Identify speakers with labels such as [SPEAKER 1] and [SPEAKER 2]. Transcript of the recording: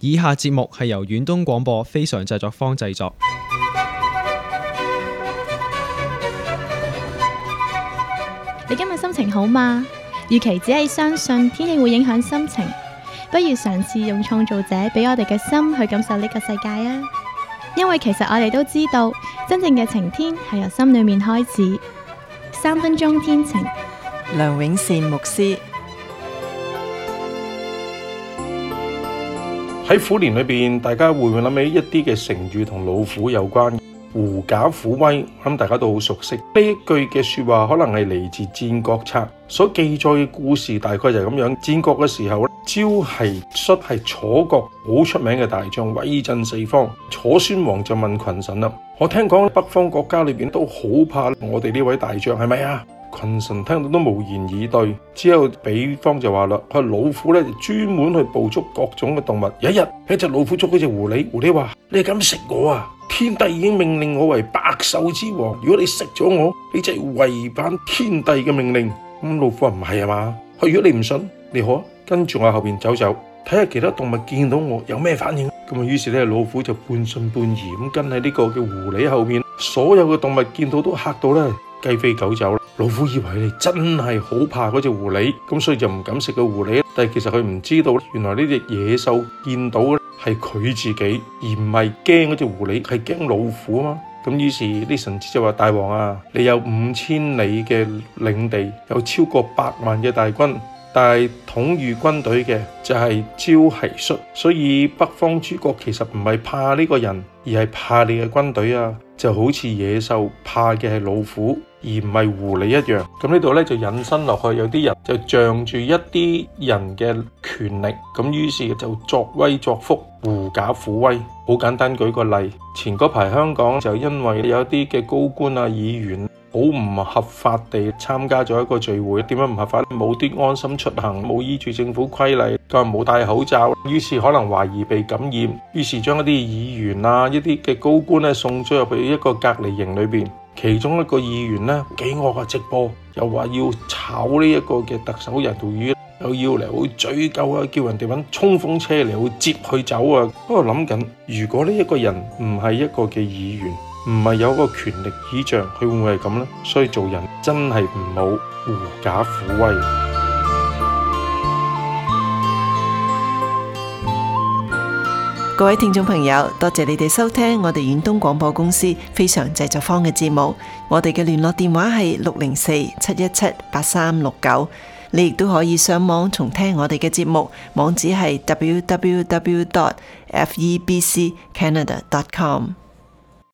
[SPEAKER 1] 以下節目係由遠東廣播非常製作坊製作。
[SPEAKER 2] 你今日心情好嗎？與其只係相信天氣會影響心情，不如嘗試用創造者俾我哋嘅心去感受呢個世界啊！因為其實我哋都知道，真正嘅晴天係由心裏面開始。3分鐘天晴，
[SPEAKER 3] 梁永善牧師。
[SPEAKER 4] 喺虎年裏邊，大家會唔會諗起一啲嘅成語同老虎有關？狐假虎威，我諗大家都好熟悉。呢一句嘅說話可能係嚟自《戰國策》所記載嘅故事，大概就係咁樣。戰國嘅時候，焦奚朮係楚國好出名嘅大將，威震四方。楚宣王就問群臣啦：我聽講北方國家裏邊都好怕我哋呢位大將，係咪啊？群臣聽到都無言以對。之後比方就話啦：佢老虎咧就專門去捕捉各種嘅動物。有一日，一隻老虎捉嗰隻狐狸，狐狸話：你敢食我啊？天帝已經命令我為百獸之王，如果你食咗我，你就係違反天帝嘅命令。老虎話唔係啊嘛，如果你唔信，你好啊，跟住我後邊走走，睇下其他動物見到我有咩反應。於是老虎就半信半疑咁跟喺呢個嘅狐狸後面。所有嘅動物見到都嚇到雞飛狗走。老虎以為你真係好怕嗰隻狐狸，咁所以就唔敢食個狐狸。但係其實佢唔知道，原來呢隻野獸見到係佢自己，而唔係驚嗰隻狐狸，係驚老虎啊嘛。咁於是啲臣子就話：大王啊，你有5000里嘅領地，有超過100萬嘅大軍，但係統御軍隊嘅就係焦奚朮，所以北方諸國其實唔係怕呢個人，而係怕你嘅軍隊啊。就好似野獸怕嘅係老虎，而唔係狐狸一樣。咁呢度就引申落去，有啲人就仗住一啲人嘅權力，咁於是就作威作福，狐假虎威。好簡單舉個例，前嗰排香港就因為有啲嘅高官啊、議員好唔合法地參加咗一個聚會。點樣唔合法？冇啲安心出行，冇依住政府規例，佢冇戴口罩，於是可能懷疑被感染，於是將一啲議員啊、一啲嘅高官送咗入去一個隔離營裏邊。其中一個議員幾惡啊，直播又話要炒呢一個嘅特首人道宇，又要嚟去追究啊，叫人哋揾衝鋒車嚟去接佢走啊。不過諗緊，如果呢一個人唔係一個嘅議員，唔係有一個權力倚仗，佢會唔會係咁呢？所以做人真係唔好狐假虎威。
[SPEAKER 3] 各位聽眾朋友，多謝你哋收聽我哋遠東廣播公司非常製作坊嘅節目。我哋嘅聯絡電話係604-717-8369。你亦都可以上網重聽我哋嘅節目，網址係www.febccanada.com。